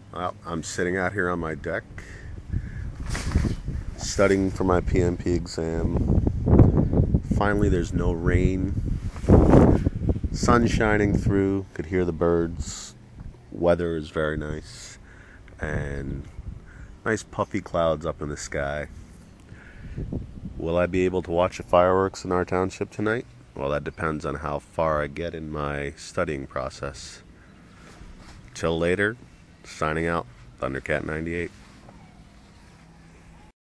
Well, I'm sitting out here on my deck, studying for my PMP exam. Finally, there's no rain. Sun shining through, could hear the birds. Weather is very nice. And nice puffy clouds up in the sky. Will I be able to watch the fireworks in our township tonight? Well, that depends on how far I get in my studying process. Till later, signing out, Thundercat 98.